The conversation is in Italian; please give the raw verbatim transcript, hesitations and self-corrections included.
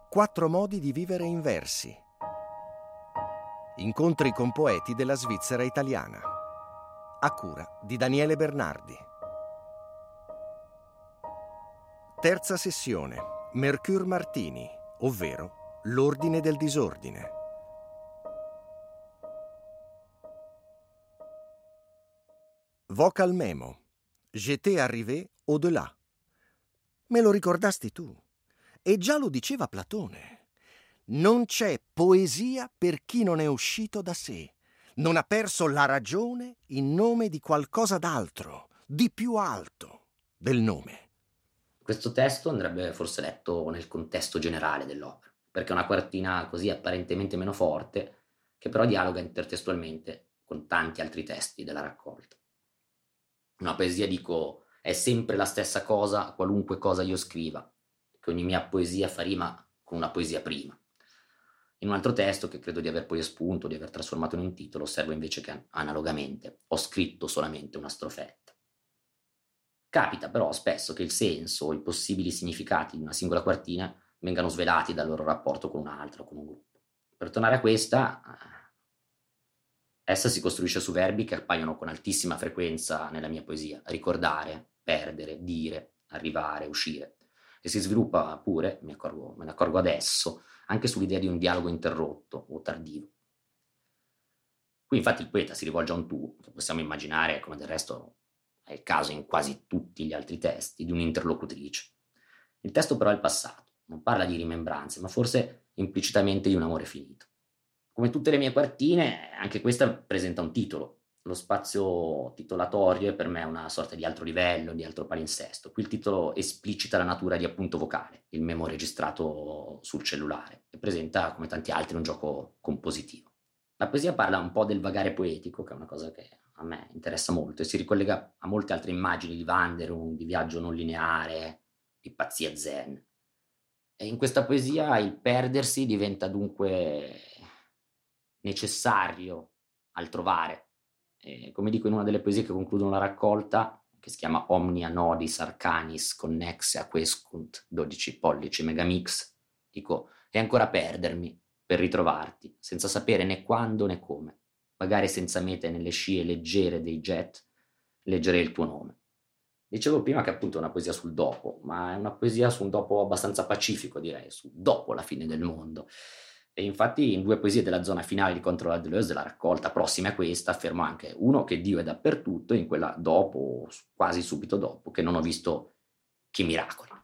Quattro modi di vivere in versi. Incontri con poeti della Svizzera italiana. A cura di Daniele Bernardi. Terza sessione. Mercure Martini, ovvero l'ordine del disordine. Vocal memo. J'étais arrivé au-delà. Me lo ricordasti tu. E già lo diceva Platone. Non c'è poesia per chi non è uscito da sé. Non ha perso la ragione in nome di qualcosa d'altro, di più alto del nome. Questo testo andrebbe forse letto nel contesto generale dell'opera, perché è una quartina così apparentemente meno forte, che però dialoga intertestualmente con tanti altri testi della raccolta. Una poesia, dico, è sempre la stessa cosa, qualunque cosa io scriva, che ogni mia poesia fa rima con una poesia prima. In un altro testo, che credo di aver poi espunto, di aver trasformato in un titolo, osservo invece che analogamente ho scritto solamente una strofetta. Capita però spesso che il senso o i possibili significati di una singola quartina vengano svelati dal loro rapporto con un'altra o con un gruppo. Per tornare a questa, essa si costruisce su verbi che appaiono con altissima frequenza nella mia poesia: ricordare, perdere, dire, arrivare, uscire. E si sviluppa pure, mi accorgo, me ne accorgo adesso, anche sull'idea di un dialogo interrotto o tardivo. Qui infatti il poeta si rivolge a un tu, che possiamo immaginare, come del resto è il caso in quasi tutti gli altri testi, di un'interlocutrice. Il testo però è il passato, non parla di rimembranze, ma forse implicitamente di un amore finito. Come tutte le mie quartine, anche questa presenta un titolo. Lo spazio titolatorio è per me una sorta di altro livello, di altro palinsesto. Qui il titolo esplicita la natura di appunto vocale, il memo registrato sul cellulare, e presenta, come tanti altri, un gioco compositivo. La poesia parla un po' del vagare poetico, che è una cosa che a me interessa molto, e si ricollega a molte altre immagini di Wanderung, di viaggio non lineare, di pazzia zen. E in questa poesia il perdersi diventa dunque necessario al trovare. E come dico in una delle poesie che concludono la raccolta, che si chiama Omnia nodis arcanis connexe aquescunt dodici pollici megamix, dico, è ancora perdermi per ritrovarti, senza sapere né quando né come, vagare senza mete nelle scie leggere dei jet, leggere il tuo nome. Dicevo prima che appunto è una poesia sul dopo, ma è una poesia su un dopo abbastanza pacifico, direi, su dopo la fine del mondo. E infatti in due poesie della zona finale di Contre la Deleuze, della raccolta prossima a questa, affermo anche, uno, che Dio è dappertutto, e in quella dopo, quasi subito dopo, che non ho visto che miracoli.